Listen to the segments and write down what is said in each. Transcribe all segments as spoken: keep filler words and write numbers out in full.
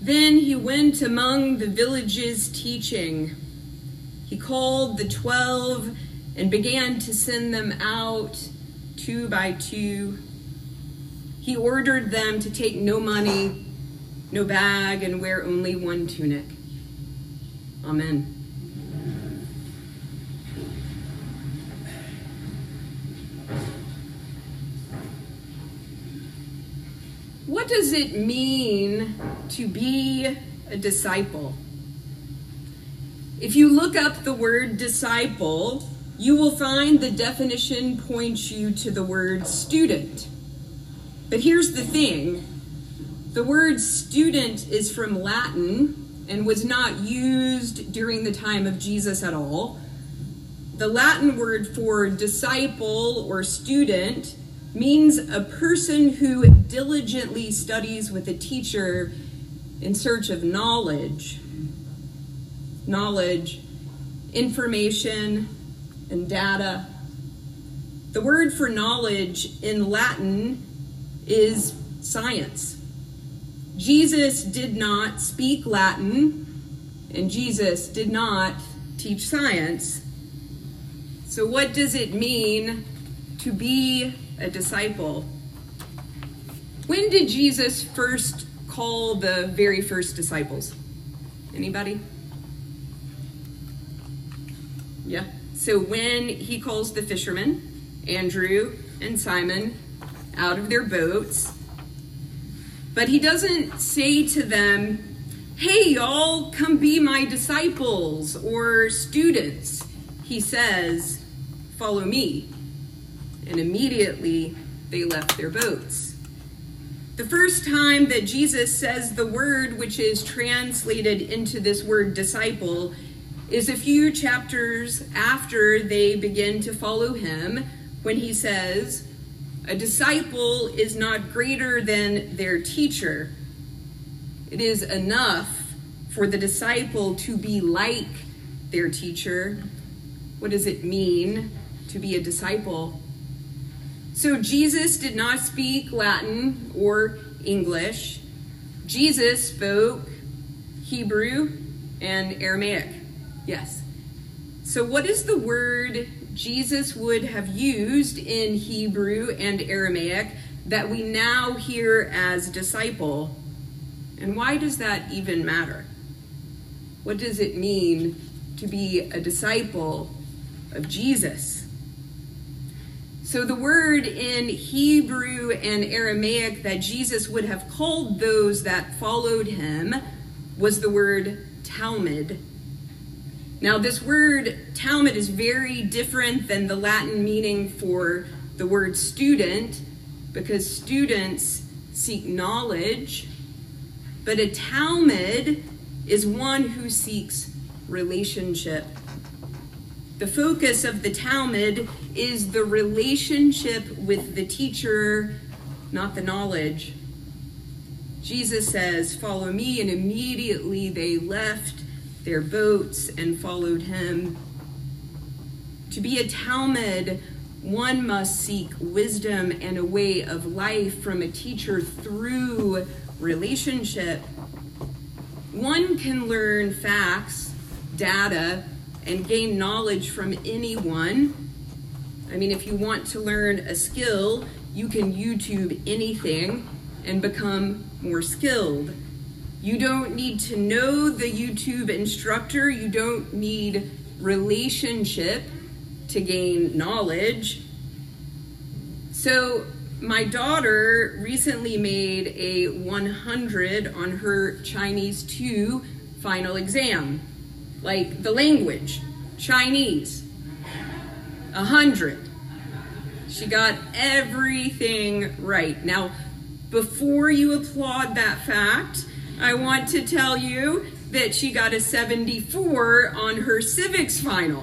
Then he went among the villages teaching. He called the twelve and began to send them out two by two. He ordered them to take no money, no bag, and wear only one tunic. Amen. What does it mean to be a disciple? If you look up the word disciple, you will find the definition points you to the word student. But here's the thing. The word student is from Latin and was not used during the time of Jesus at all. The Latin word for disciple or student means a person who diligently studies with a teacher in search of knowledge. Knowledge, information, and data. The word for knowledge in Latin is science. Jesus did not speak Latin, and Jesus did not teach science. So what does it mean to be a disciple? When did Jesus first call the very first disciples? Anybody? Yeah. So when he calls the fishermen, Andrew and Simon, out of their boats, but he doesn't say to them, hey, y'all, come be my disciples or students. He says, follow me. And immediately they left their boats. The first time that Jesus says the word which is translated into this word disciple is a few chapters after they begin to follow him, when he says, a disciple is not greater than their teacher. It is enough for the disciple to be like their teacher. What does it mean to be a disciple? So Jesus did not speak Latin or English. Jesus spoke Hebrew and Aramaic. Yes. So what is the word Jesus would have used in Hebrew and Aramaic that we now hear as disciple? And why does that even matter? What does it mean to be a disciple of Jesus? So the word in Hebrew and Aramaic that Jesus would have called those that followed him was the word Talmud. Now this word Talmud is very different than the Latin meaning for the word student, because students seek knowledge, but a Talmud is one who seeks relationship. The focus of the Talmud is the relationship with the teacher, not the knowledge. Jesus says, follow me, and immediately they left their boats and followed him. To be a Talmud, one must seek wisdom and a way of life from a teacher through relationship. One can learn facts, data, and gain knowledge from anyone. I mean, if you want to learn a skill, you can YouTube anything and become more skilled. You don't need to know the YouTube instructor. You don't need relationship to gain knowledge. So my daughter recently made a one hundred on her Chinese two final exam. Like the language, Chinese, one hundred. She got everything right. Now, before you applaud that fact, I want to tell you that she got a seventy-four on her civics final.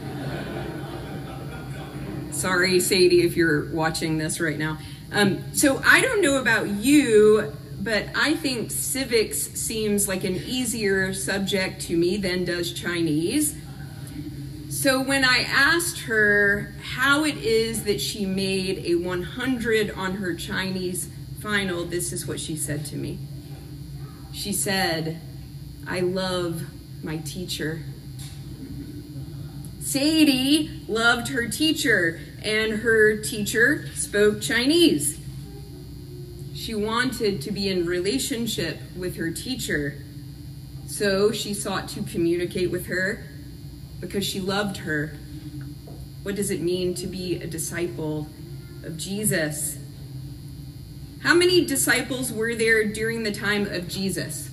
Sorry, Sadie, if you're watching this right now. Um, so I don't know about you, but I think civics seems like an easier subject to me than does Chinese. So when I asked her how it is that she made a one hundred on her Chinese final, this is what she said to me. She said, "I love my teacher." Sadie loved her teacher, and her teacher spoke Chinese. She wanted to be in relationship with her teacher, so she sought to communicate with her because she loved her. What does it mean to be a disciple of Jesus? How many disciples were there during the time of Jesus?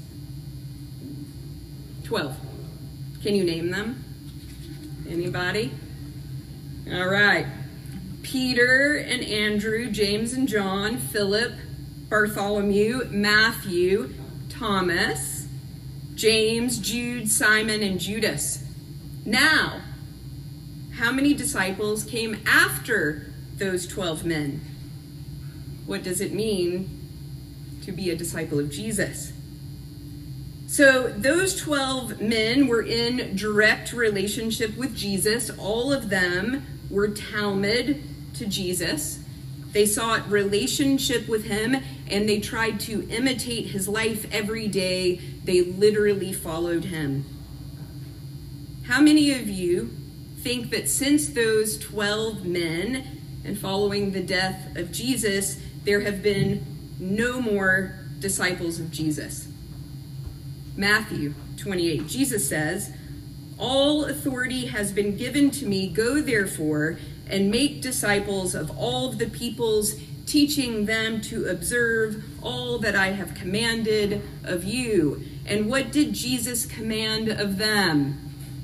Twelve. Can you name them? Anybody? All right. Peter and Andrew, James and John, Philip, Bartholomew, Matthew, Thomas, James, Jude, Simon, and Judas. Now, how many disciples came after those twelve men? What does it mean to be a disciple of Jesus? So those twelve men were in direct relationship with Jesus. All of them were Talmud to Jesus. They sought relationship with him, and they tried to imitate his life every day. They literally followed him. How many of you think that since those twelve men and following the death of Jesus, there have been no more disciples of Jesus? Matthew twenty-eight, Jesus says, "All authority has been given to me. Go therefore and make disciples of all of the peoples, teaching them to observe all that I have commanded of you." And what did Jesus command of them?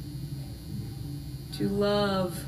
To love.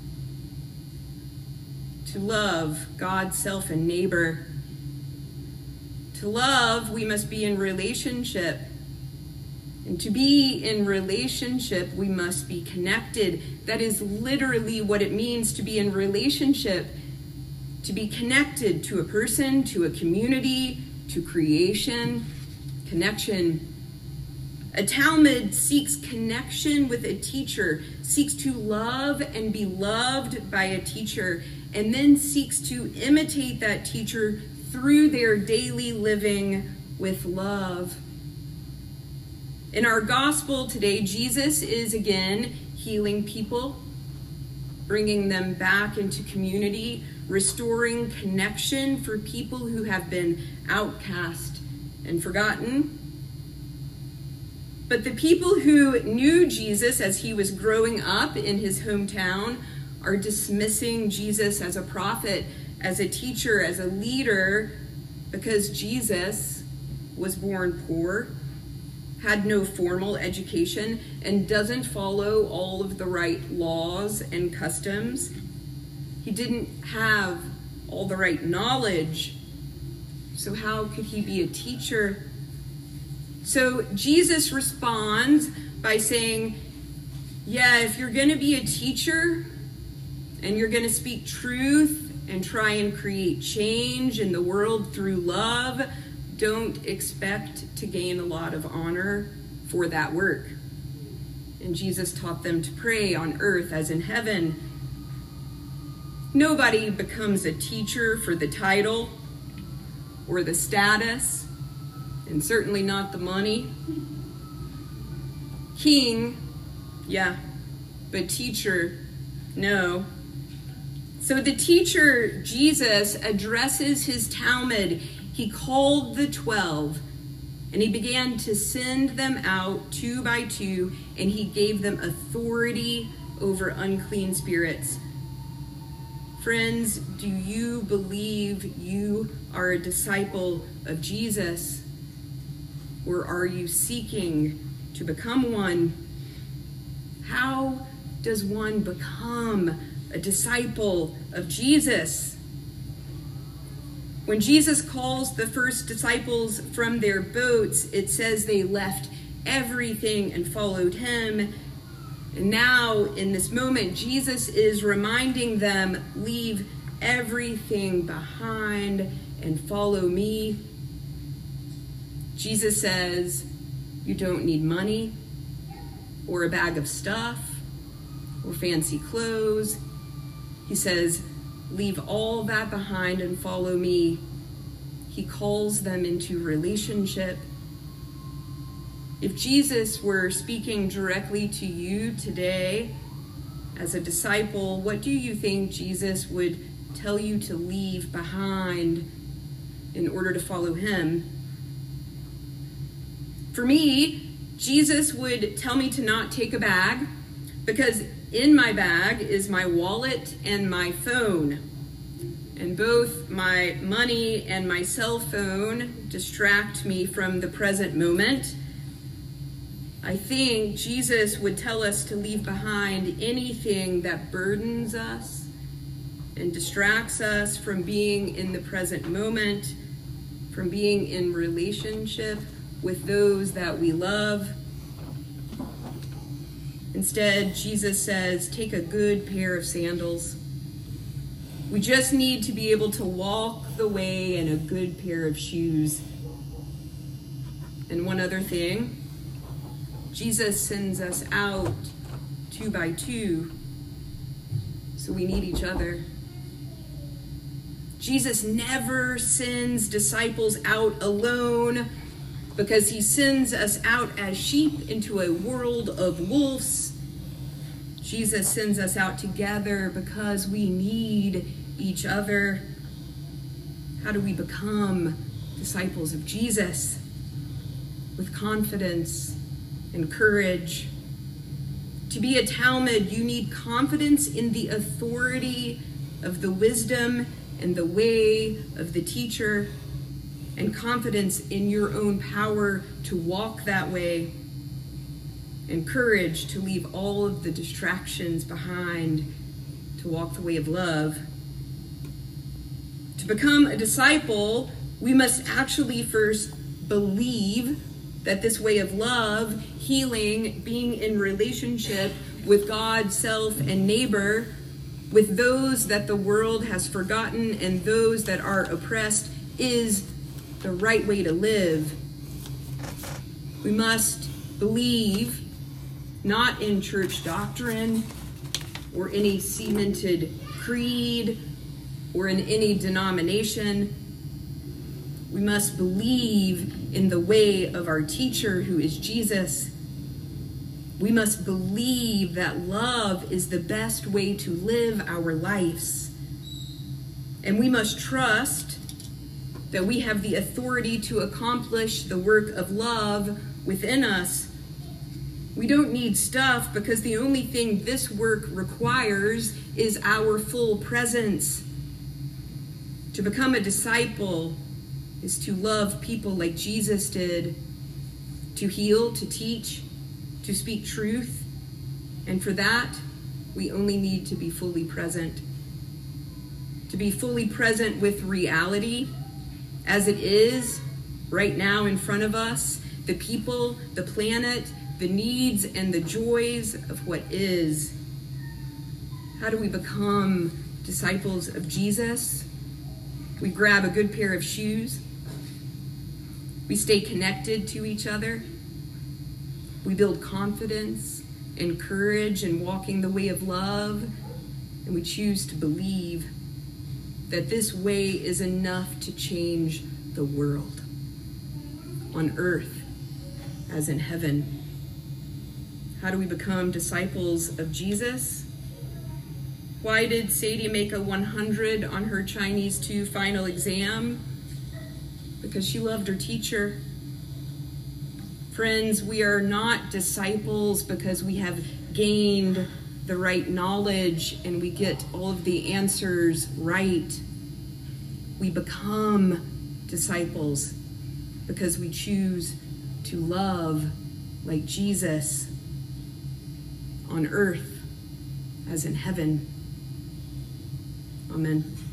To love God, self, and neighbor. To love, we must be in relationship. And to be in relationship, we must be connected. That is literally what it means to be in relationship. To be connected to a person, to a community, to creation, connection. A Talmud seeks connection with a teacher, seeks to love and be loved by a teacher, and then seeks to imitate that teacher through their daily living with love. In our gospel today, Jesus is again healing people, bringing them back into community, restoring connection for people who have been outcast and forgotten. But the people who knew Jesus as he was growing up in his hometown are dismissing Jesus as a prophet, as a teacher, as a leader, because Jesus was born poor, had no formal education, and doesn't follow all of the right laws and customs. He didn't have all the right knowledge, so how could he be a teacher? So Jesus responds by saying, yeah, if you're going to be a teacher and you're going to speak truth and try and create change in the world through love, don't expect to gain a lot of honor for that work. And Jesus taught them to pray on earth as in heaven. Nobody becomes a teacher for the title or the status, and certainly not the money. King, yeah, but teacher, no. So the teacher, Jesus, addresses his Talmud. He called the twelve, and he began to send them out two by two, and he gave them authority over unclean spirits. Friends, do you believe you are a disciple of Jesus? Or are you seeking to become one? How does one become a disciple of Jesus? When Jesus calls the first disciples from their boats, it says they left everything and followed him. And now, in this moment, Jesus is reminding them, leave everything behind and follow me. Jesus says, you don't need money or a bag of stuff or fancy clothes. He says, leave all that behind and follow me. He calls them into relationship. If Jesus were speaking directly to you today as a disciple, what do you think Jesus would tell you to leave behind in order to follow him? For me, Jesus would tell me to not take a bag, because in my bag is my wallet and my phone. And both my money and my cell phone distract me from the present moment. I think Jesus would tell us to leave behind anything that burdens us and distracts us from being in the present moment, from being in relationship with those that we love. Instead, Jesus says, take a good pair of sandals. We just need to be able to walk the way in a good pair of shoes. And one other thing, Jesus sends us out two by two, so we need each other. Jesus never sends disciples out alone, because he sends us out as sheep into a world of wolves. Jesus sends us out together because we need each other. How do we become disciples of Jesus? With confidence and courage. To be a Talmud, you need confidence in the authority of the wisdom and the way of the teacher, and confidence in your own power to walk that way, and courage to leave all of the distractions behind to walk the way of love. To become a disciple, we must actually first believe that this way of love, healing, being in relationship with God, self, and neighbor, with those that the world has forgotten and those that are oppressed, is the right way to live. We must believe not in church doctrine or any cemented creed or in any denomination. We must believe in the way of our teacher, who is Jesus. We must believe that love is the best way to live our lives. And we must trust that we have the authority to accomplish the work of love within us. We don't need stuff, because the only thing this work requires is our full presence. To become a disciple is to love people like Jesus did, to heal, to teach, to speak truth. And for that, we only need to be fully present. To be fully present with reality as it is right now in front of us, the people, the planet, the needs and the joys of what is. How do we become disciples of Jesus? We grab a good pair of shoes. We stay connected to each other. We build confidence and courage in walking the way of love. And we choose to believe that this way is enough to change the world, on earth as in heaven. How do we become disciples of Jesus? Why did Sadie make a one hundred on her Chinese two final exam? Because she loved her teacher. Friends, we are not disciples because we have gained the right knowledge and we get all of the answers right. We become disciples because we choose to love like Jesus on earth as in heaven. Amen.